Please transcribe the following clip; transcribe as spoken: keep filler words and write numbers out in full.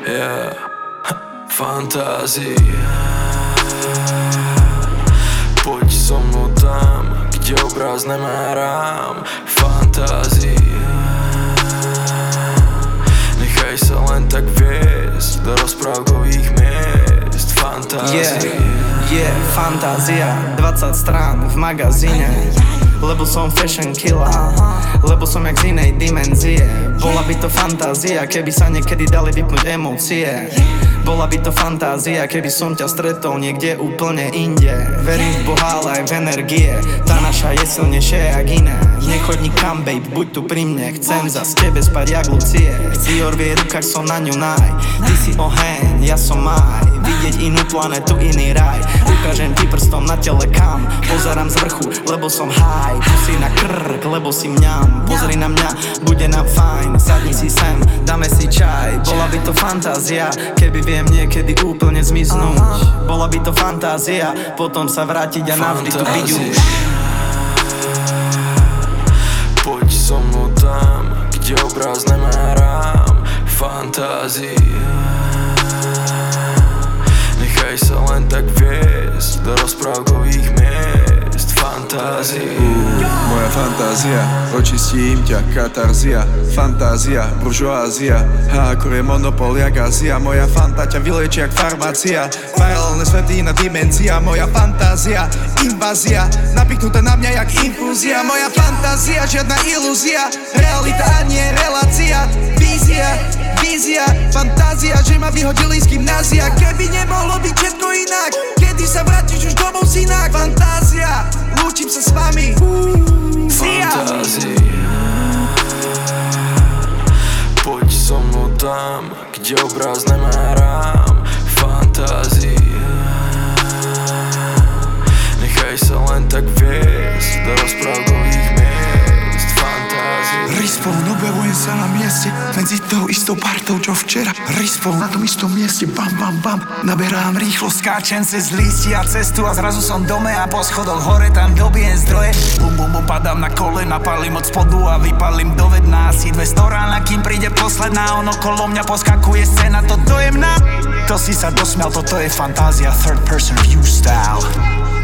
Yeah, fantázia. Poď so mnou tam, kde obraz nemá rám. Fantázia. Nechaj sa len tak viesť do rozprávkových miest. Fantázia. Yeah, yeah, fantázia. dvadsať strán v magazíne. Lebo som fashion killer, lebo som jak z inej dimenzie. Bola by to fantázia, keby sa niekedy dali vypnúť emócie. Bola by to fantázia, keby som ťa stretol niekde úplne inde. Verím v Boha, ale aj v energie. Tá naša je silnejšia jak iné. Nechoď nikam, babe, buď tu pri mne. Chcem za s tebe spať jak Lucie. Dior v jej rukách, som na ňu naj. Ty si oheň, ja som maj. Vidieť inú planetu, iný raj. Ukážem ti prstom na tele kam. Pozerám z vrchu, lebo som high. Pusy na krk, lebo si mňam. Pozri na mňa, bude nám fajn. Sadni si sem, dáme si čaj. Bola by to fantázia, keby viem niekedy úplne zmiznúť. Bola by to fantázia, potom sa vrátiť a navždy tu byť už. Poď so mnou tam, kde obraz nemá rám. Fantázia. Nechaj sa len tak viesť do rozprávkových miest. Fantázia. uh, Moja fantázia, očistím ťa, katarzia. Fantázia, buržoázia. Hákor je monopol jak Ázia. Moja fanta ťa vylečí jak farmácia. Paralelné svety, iná dimenzia. Moja fantázia, invázia. Napichnuté na mňa jak infúzia. Moja fantázia, žiadna ilúzia. Realita a nie relácia. Vízia, vízia, fantázia, že ma vyhodili z gymnázia. Keby nemohlo byť všetko inak, kedy sa vrátiš už domov synák. Fantázia, lúčim sa s vami. Fantázia. Poď so mnou tam, kde obraz nemá rám. Fantázia. Nechaj sa len tak viesť do rozprávkových miest. Fantázia. Respawn, objavujem sa na mieste medzi tou istou partou, čo včera. Respawn, na tom istom mieste, bam, bam, bam. Naberám rýchlo, skáčem cez lístia cestu a zrazu som dome a po schodoch hore tam dobijem zdroje. Bum, bum, bum, padám na kolena, palím od spodu a vypalím do vedna. Asi dvesto rána, kým príde posledná, on okolo mňa poskakuje scéna, to dojemná. To si sa dosmial, toto je fantázia, third person view style.